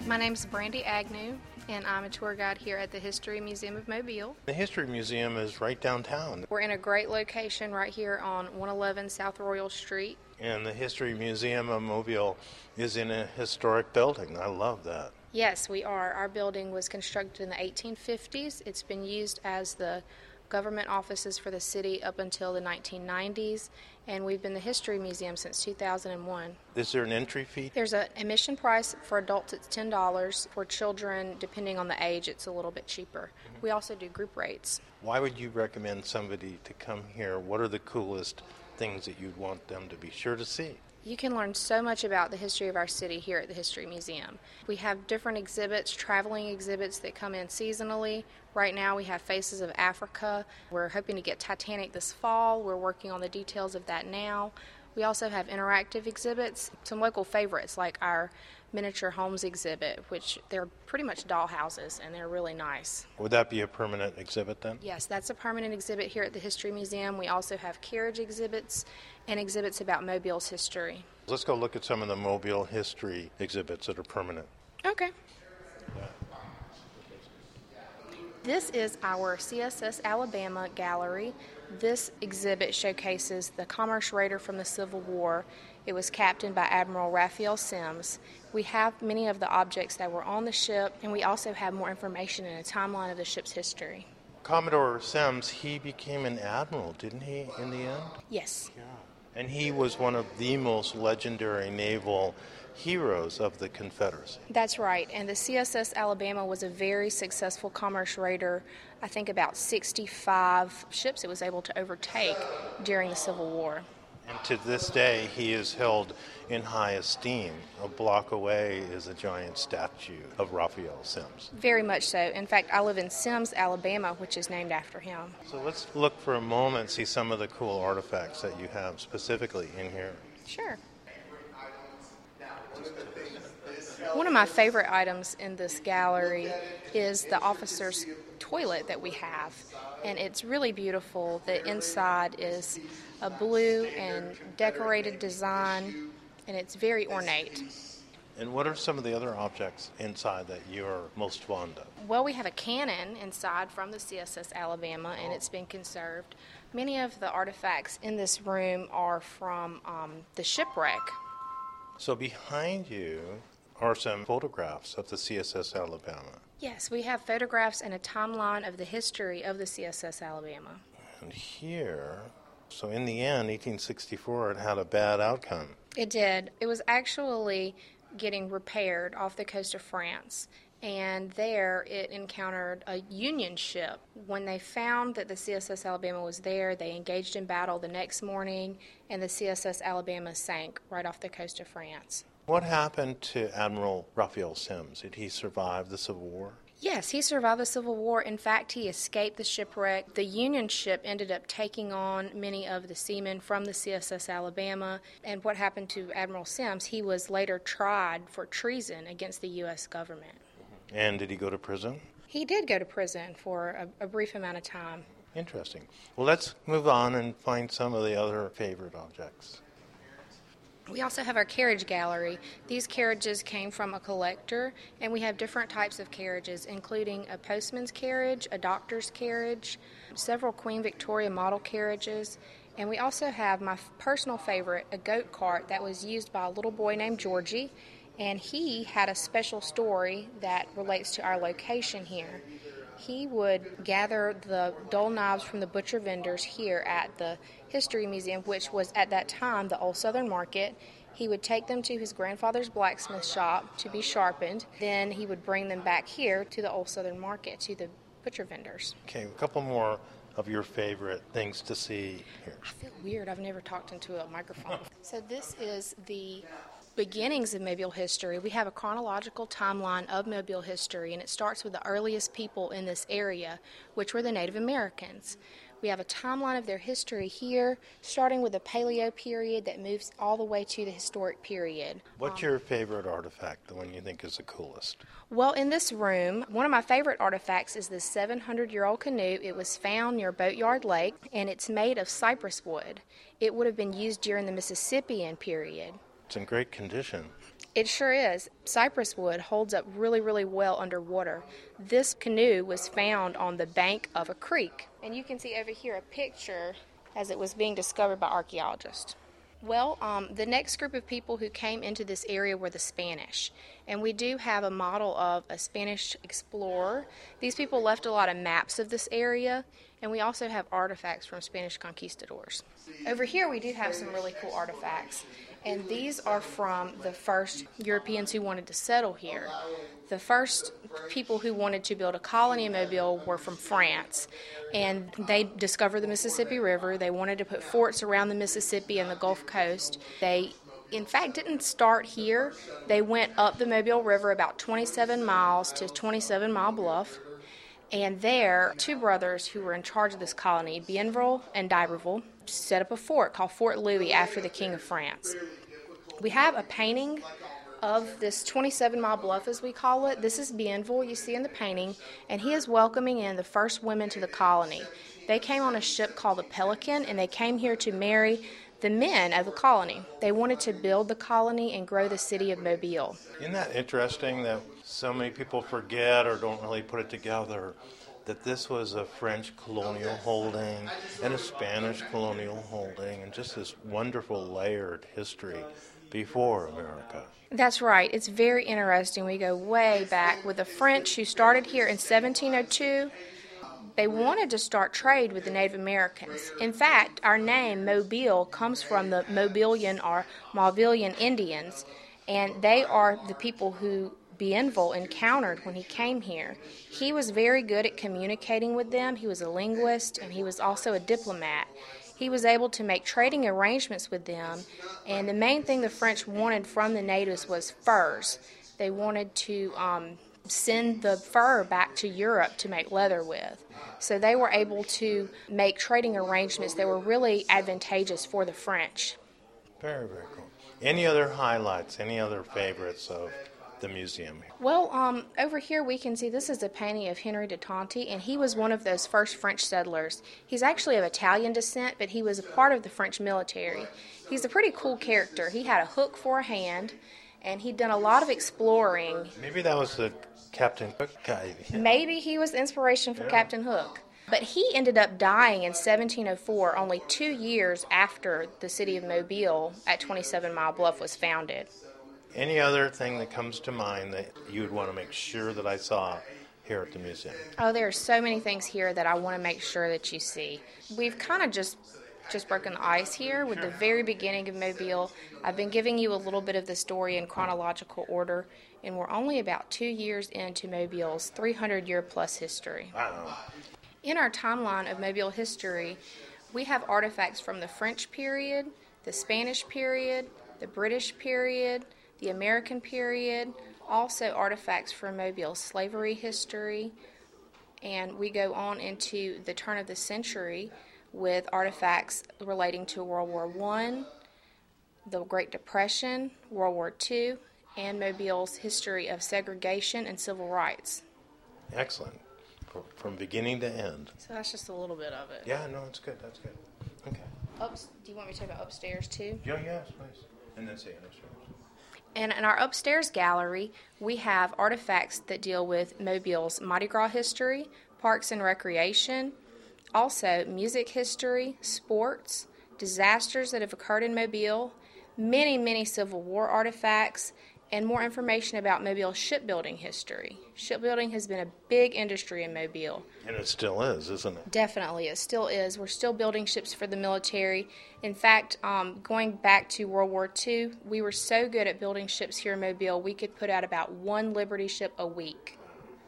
My name's Brandy Agnew, and I'm a tour guide here at the History Museum of Mobile. The History Museum is right downtown. We're in a great location right here on 111 South Royal Street. And the History Museum of Mobile is in a historic building. I love that. Yes, we are. Our building was constructed in the 1850s. It's been used as the government offices for the city up until the 1990s, and we've been the History Museum since 2001. Is there an entry fee? There's an admission price. For adults, it's $10. For children, depending on the age, it's a little bit cheaper. We also do group rates. Why would you recommend somebody to come here? What are the coolest things that you'd want them to be sure to see? You can learn so much about the history of our city here at the History Museum. We have different exhibits, traveling exhibits that come in seasonally. Right now we have Faces of Africa. We're hoping to get Titanic this fall. We're working on the details of that now. We also have interactive exhibits, some local favorites like our miniature homes exhibit, which they're pretty much doll houses and they're really nice. Would that be a permanent exhibit then? Yes, that's a permanent exhibit here at the History Museum. We also have carriage exhibits and exhibits about Mobile's history. Let's go look at some of the Mobile history exhibits that are permanent. Okay. This is our CSS Alabama gallery. This exhibit showcases the Commerce Raider from the Civil War. It was captained by Admiral Raphael Semmes. We have many of the objects that were on the ship, and we also have more information and a timeline of the ship's history. Commodore Semmes, he became an admiral, didn't he, in the end? Yes. Yeah. And he was one of the most legendary naval heroes of the Confederacy. That's right, and the CSS Alabama was a very successful commerce raider. I think about 65 ships it was able to overtake during the Civil War. And to this day, he is held in high esteem. A block away is a giant statue of Raphael Semmes. Very much so. In fact, I live in Semmes, Alabama, which is named after him. So let's look for a moment and see some of the cool artifacts that you have specifically in here. Sure. One of my favorite items in this gallery is the officer's toilet that we have, and it's really beautiful. The inside is a blue and decorated design, and it's very ornate. And what are some of the other objects inside that you're most fond of? Well, we have a cannon inside from the CSS Alabama, and it's been conserved. Many of the artifacts in this room are from the shipwreck. So behind you are some photographs of the CSS Alabama. Yes, we have photographs and a timeline of the history of the CSS Alabama. And here, so in the end, 1864, it had a bad outcome. It did. It was actually getting repaired off the coast of France, and there it encountered a Union ship. When they found that the CSS Alabama was there, they engaged in battle the next morning, and the CSS Alabama sank right off the coast of France. What happened to Admiral Raphael Semmes? Did he survive the Civil War? Yes, he survived the Civil War. In fact, he escaped the shipwreck. The Union ship ended up taking on many of the seamen from the CSS Alabama. And what happened to Admiral Semmes, he was later tried for treason against the U.S. government. And did he go to prison? He did go to prison for a brief amount of time. Interesting. Well, let's move on and find some of the other favorite objects. We also have our carriage gallery. These carriages came from a collector, and we have different types of carriages, including a postman's carriage, a doctor's carriage, several Queen Victoria model carriages, and we also have my personal favorite, a goat cart that was used by a little boy named Georgie, and he had a special story that relates to our location here. He would gather the dull knives from the butcher vendors here at the History Museum, which was at that time the Old Southern Market. He would take them to his grandfather's blacksmith shop to be sharpened. Then he would bring them back here to the Old Southern Market, to the butcher vendors. Okay, a couple more of your favorite things to see here. I feel weird. I've never talked into a microphone. So this is the beginnings of Mobile history. We have a chronological timeline of Mobile history, and it starts with the earliest people in this area, which were the Native Americans. We have a timeline of their history here, starting with the Paleo period that moves all the way to the historic period. What's your favorite artifact, the one you think is the coolest? Well, in this room, one of my favorite artifacts is this 700-year-old canoe. It was found near Boatyard Lake, and it's made of cypress wood. It would have been used during the Mississippian period. It's in great condition. It sure is. Cypress wood holds up really, really well underwater. This canoe was found on the bank of a creek. And you can see over here a picture as it was being discovered by archaeologists. Well, the next group of people who came into this area were the Spanish. And we do have a model of a Spanish explorer. These people left a lot of maps of this area, and we also have artifacts from Spanish conquistadors. Over here we do have some really cool artifacts, and these are from the first Europeans who wanted to settle here. The first people who wanted to build a colony in Mobile were from France, and they discovered the Mississippi River. They wanted to put forts around the Mississippi and the Gulf Coast. They, in fact, didn't start here. They went up the Mobile River about 27 miles to 27 Mile Bluff, and there, two brothers who were in charge of this colony, Bienville and d'Iberville, set up a fort called Fort Louis after the King of France. We have a painting of this 27 Mile Bluff, as we call it. This is Bienville, you see in the painting, and he is welcoming in the first women to the colony. They came on a ship called the Pelican, and they came here to marry the men of the colony. They wanted to build the colony and grow the city of Mobile. Isn't that interesting that so many people forget or don't really put it together that this was a French colonial holding and a Spanish colonial holding and just this wonderful layered history before America? That's right. It's very interesting. We go way back with the French who started here in 1702. They wanted to start trade with the Native Americans. In fact, our name, Mobile, comes from the Mobilian or Mauvillian Indians, and they are the people who Bienville encountered when he came here. He was very good at communicating with them. He was a linguist, and he was also a diplomat. He was able to make trading arrangements with them, and the main thing the French wanted from the natives was furs. They wanted to send the fur back to Europe to make leather with. So they were able to make trading arrangements that were really advantageous for the French. Very, very cool. Any other highlights, any other favorites of the museum? Well, over here we can see this is a painting of Henry de Tonti, and he was one of those first French settlers. He's actually of Italian descent, but he was a part of the French military. He's a pretty cool character. He had a hook for a hand, and he'd done a lot of exploring. Maybe that was the Captain Hook guy. Maybe he was the inspiration for Captain Hook. But he ended up dying in 1704, only 2 years after the city of Mobile at 27 Mile Bluff was founded. Any other thing that comes to mind that you would want to make sure that I saw here at the museum? Oh, there are so many things here that I want to make sure that you see. We've kind of just broken the ice here with the very beginning of Mobile. I've been giving you a little bit of the story in chronological order, and we're only about 2 years into Mobile's 300-year-plus history. Wow. In our timeline of Mobile history, we have artifacts from the French period, the Spanish period, the British period, the American period, also artifacts from Mobile's slavery history, and we go on into the turn of the century with artifacts relating to World War I, the Great Depression, World War II, and Mobile's history of segregation and civil rights. Excellent. From beginning to end. So that's just a little bit of it. Yeah, no, it's good. That's good. Okay. Do you want me to talk about upstairs too? Yeah, yes, please. And then say upstairs. And in our upstairs gallery, we have artifacts that deal with Mobile's Mardi Gras history, parks and recreation, also music history, sports, disasters that have occurred in Mobile, many, many Civil War artifacts, and more information about Mobile's shipbuilding history. Shipbuilding has been a big industry in Mobile. And it still is, isn't it? Definitely, it still is. We're still building ships for the military. In fact, going back to World War II, we were so good at building ships here in Mobile, we could put out about 1 Liberty ship a week.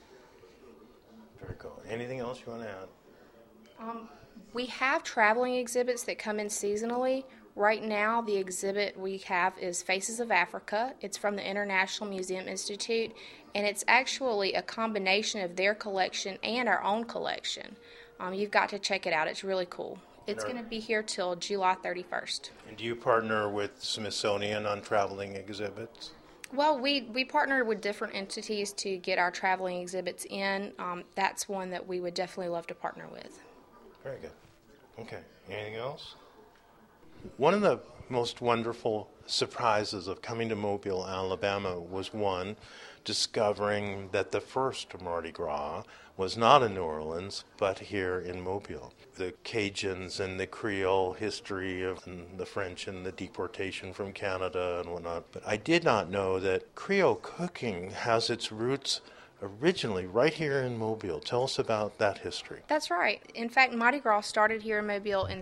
Very cool. Anything else you want to add? We have traveling exhibits that come in seasonally. Right now, the exhibit we have is Faces of Africa. It's from the International Museum Institute, and it's actually a combination of their collection and our own collection. You've got to check it out. It's really cool. It's going to be here till July 31st. And do you partner with Smithsonian on traveling exhibits? Well, we partner with different entities to get our traveling exhibits in. That's one that we would definitely love to partner with. Very good. Okay. Anything else? One of the most wonderful surprises of coming to Mobile, Alabama was one, discovering that the first Mardi Gras was not in New Orleans, but here in Mobile. The Cajuns and the Creole history of the French and the deportation from Canada and whatnot. But I did not know that Creole cooking has its roots originally right here in Mobile. Tell us about that history. That's right. In fact, Mardi Gras started here in Mobile in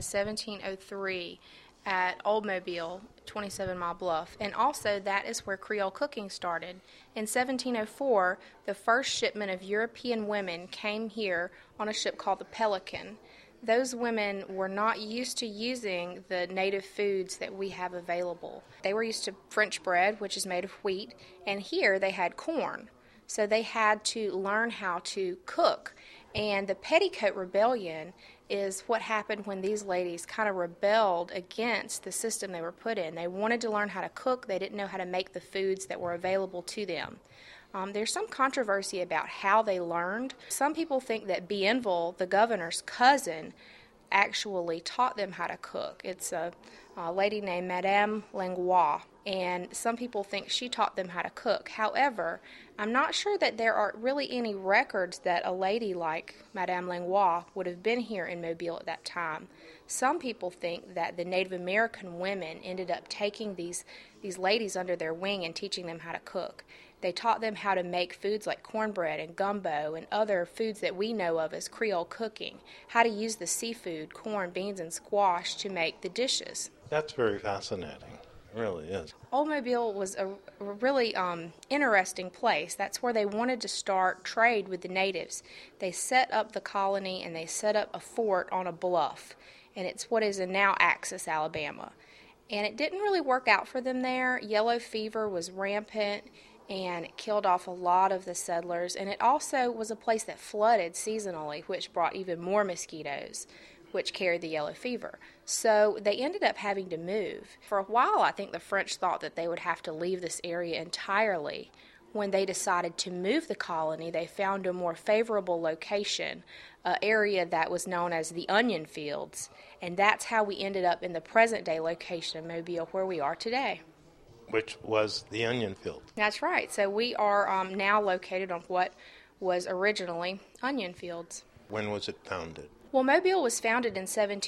1703 at Old Mobile, 27 Mile Bluff, and also that is where Creole cooking started. In 1704, the first shipment of European women came here on a ship called the Pelican. Those women were not used to using the native foods that we have available. They were used to French bread, which is made of wheat, and here they had corn. So they had to learn how to cook. And the Petticoat Rebellion is what happened when these ladies kind of rebelled against the system they were put in. They wanted to learn how to cook. They didn't know how to make the foods that were available to them. There's some controversy about how they learned. Some people think that Bienville, the governor's cousin, actually taught them how to cook. It's a lady named Madame Langlois, and some people think she taught them how to cook. However, I'm not sure that there are really any records that a lady like Madame Langlois would have been here in Mobile at that time. Some people think that the Native American women ended up taking these ladies under their wing and teaching them how to cook. They taught them how to make foods like cornbread and gumbo and other foods that we know of as Creole cooking, how to use the seafood, corn, beans, and squash to make the dishes. That's very fascinating. It really is. Old Mobile was a really interesting place. That's where they wanted to start trade with the natives. They set up the colony and they set up a fort on a bluff, and it's what is in now Axis, Alabama. And it didn't really work out for them there. Yellow fever was rampant, and it killed off a lot of the settlers. And it also was a place that flooded seasonally, which brought even more mosquitoes, which carried the yellow fever. So they ended up having to move. For a while, I think the French thought that they would have to leave this area entirely. When they decided to move the colony, they found a more favorable location, an area that was known as the Onion Fields. And that's how we ended up in the present-day location of Mobile, where we are today. Which was the onion field. That's right. So we are now located on what was originally onion fields. When was it founded? Well, Mobile was founded in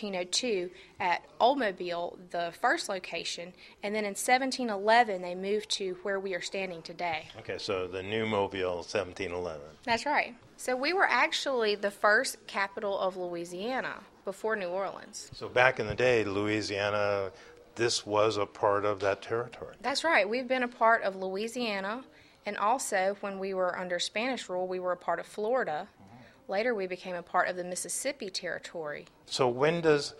1702 at Old Mobile, the first location, and then in 1711 they moved to where we are standing today. Okay, so the new Mobile, 1711. That's right. So we were actually the first capital of Louisiana before New Orleans. So back in the day, Louisiana, this was a part of that territory. That's right. We've been a part of Louisiana, and also when we were under Spanish rule, we were a part of Florida. Later, we became a part of the Mississippi Territory. So when does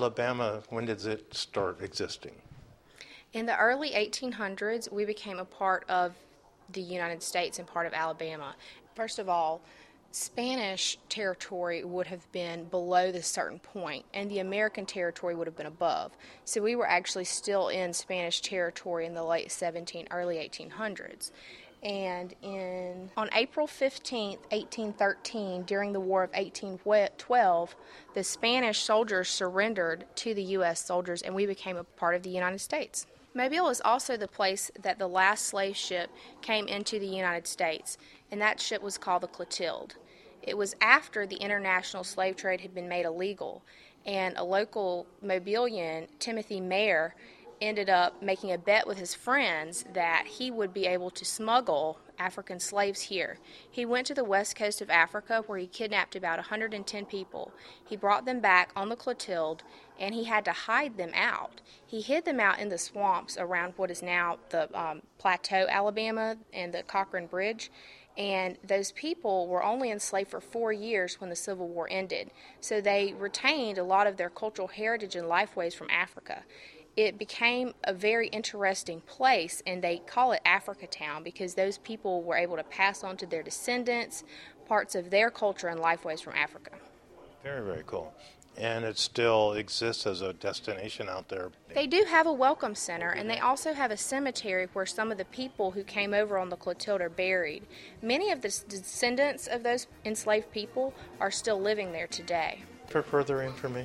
it start existing? In the early 1800s, we became a part of the United States and part of Alabama. First of all, Spanish territory would have been below this certain point, and the American territory would have been above. So we were actually still in Spanish territory in the late early 1800s. And on April 15, 1813, during the War of 1812, the Spanish soldiers surrendered to the U.S. soldiers, and we became a part of the United States. Mobile is also the place that the last slave ship came into the United States, and that ship was called the Clotilde. It was after the international slave trade had been made illegal, and a local Mobilian, Timothy Mayer, ended up making a bet with his friends that he would be able to smuggle African slaves here. He went to the west coast of Africa where he kidnapped about 110 people. He brought them back on the Clotilde, and he had to hide them out. He hid them out in the swamps around what is now the Plateau, Alabama, and the Cochrane Bridge. And those people were only enslaved for 4 years when the Civil War ended. So they retained a lot of their cultural heritage and lifeways from Africa. It became a very interesting place, and they call it Africatown because those people were able to pass on to their descendants parts of their culture and lifeways from Africa. Very, very cool. And it still exists as a destination out there. They do have a welcome center, and they also have a cemetery where some of the people who came over on the Clotilde are buried. Many of the descendants of those enslaved people are still living there today. For further information,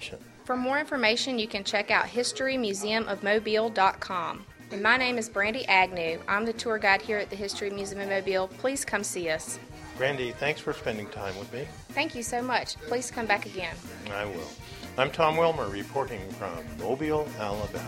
For more information, you can check out historymuseumofmobile.com. And my name is Brandy Agnew. I'm the tour guide here at the History Museum of Mobile. Please come see us. Brandy, thanks for spending time with me. Thank you so much. Please come back again. I will. I'm Tom Wilmer reporting from Mobile, Alabama.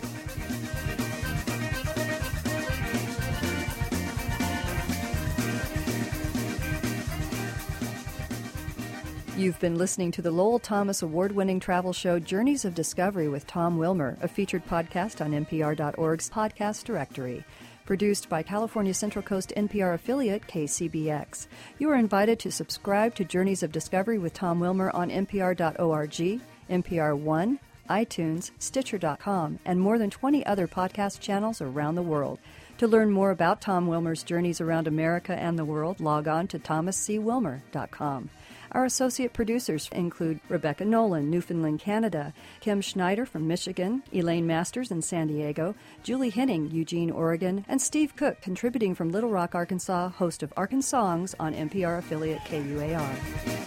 You've been listening to the Lowell Thomas award-winning travel show Journeys of Discovery with Tom Wilmer, a featured podcast on NPR.org's podcast directory. Produced by California Central Coast NPR affiliate KCBX. You are invited to subscribe to Journeys of Discovery with Tom Wilmer on NPR.org, NPR One, iTunes, Stitcher.com, and more than 20 other podcast channels around the world. To learn more about Tom Wilmer's journeys around America and the world, log on to thomascwilmer.com. Our associate producers include Rebecca Nolan, Newfoundland, Canada, Kim Schneider from Michigan, Elaine Masters in San Diego, Julie Henning, Eugene, Oregon, and Steve Cook, contributing from Little Rock, Arkansas, host of Arkansongs on NPR affiliate KUAR.